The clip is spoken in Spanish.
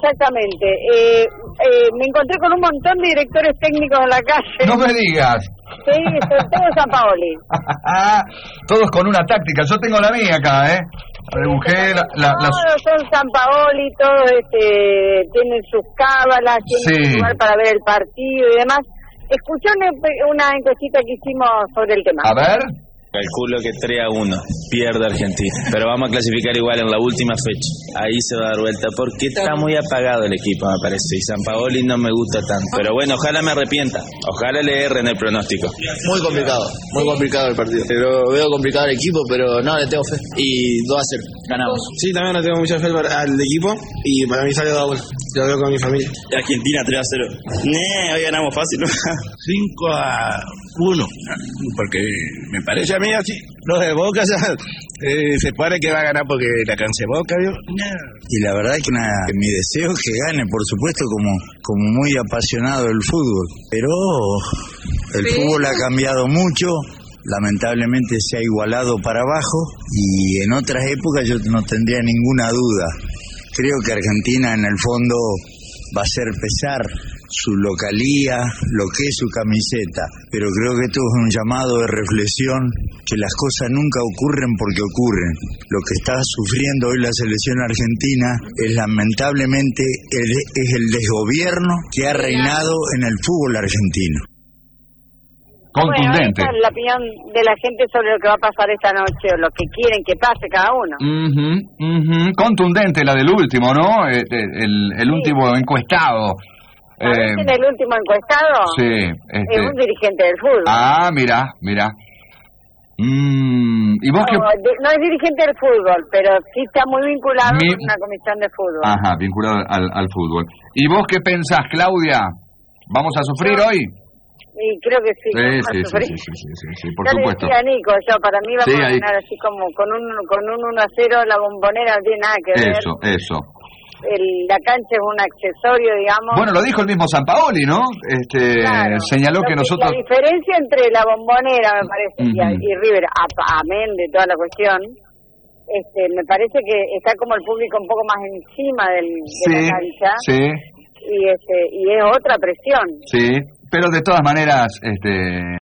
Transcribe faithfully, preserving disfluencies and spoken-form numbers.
exactamente. Eh, eh, me encontré con un montón de directores técnicos en la calle. No me digas. Sí, son todos Sampaoli. Todos con una táctica. Yo tengo la mía acá, ¿eh? Rebujé la, la, todos la... son Sampaoli, todos este, tienen sus cábalas, tienen Sí. un lugar para ver el partido y demás. Escuché una, una encuestita que hicimos sobre el tema. A ver. Calculo que tres a uno pierde Argentina, pero vamos a clasificar igual en la última fecha. Ahí se va a dar vuelta porque está muy apagado el equipo, me parece, y Sampaoli no me gusta tanto. Pero bueno, ojalá me arrepienta, ojalá le erre en el pronóstico. Muy complicado, muy complicado el partido. Pero veo complicado el equipo, pero no, le tengo fe. Y dos a cero, ganamos. Sí, también le tengo mucha fe al equipo y para mí sale dos a uno. Yo lo veo con mi familia. Argentina tres a cero. Nee, hoy ganamos fácil. cinco a uno, porque me parece a mí así. Los de Boca ya, eh, se pone que va a ganar porque la canse Boca, ¿vio? Y la verdad que nada, que mi deseo es que gane, por supuesto, como, como muy apasionado del fútbol. Pero el sí. fútbol ha cambiado mucho, lamentablemente se ha igualado para abajo y en otras épocas yo no tendría ninguna duda. Creo que Argentina en el fondo va a hacer pesar su localía, lo que es su camiseta, pero creo que esto es un llamado de reflexión, que las cosas nunca ocurren porque ocurren. Lo que está sufriendo hoy la selección argentina es lamentablemente el, es el desgobierno que ha reinado en el fútbol argentino. Contundente. Bueno, esa es la opinión de la gente sobre lo que va a pasar esta noche o lo que quieren que pase cada uno. Uh-huh, uh-huh. Contundente la del último, ¿no? El, el, el sí. último encuestado. Eh, el último encuestado? Sí. Este... Es un dirigente del fútbol. Ah, mira, mira. Mm, ¿y vos no, qué? de, no es dirigente del fútbol, pero sí está muy vinculado Mi... con una comisión de fútbol. Ajá, vinculado al, al fútbol. ¿Y vos qué pensás, Claudia? ¿Vamos a sufrir no. hoy? Y creo que sí. Sí, sí, sí, sí, sí, sí, sí, sí, por ya supuesto. Le decía a Nico, yo, para mí vamos sí, a ganar así como con un con un uno a cero, la Bombonera no tiene nada que ver. Eso, eso. El, la cancha es un accesorio, digamos. Bueno, lo dijo el mismo Sampaoli, ¿no? Este, claro, señaló que, que nosotros... La diferencia entre la Bombonera, me parece, uh-huh. y, y River, a, amén de toda la cuestión, este, me parece que está como el público un poco más encima del, de sí, la cancha. Sí, y este y es otra presión. Sí, pero de todas maneras... este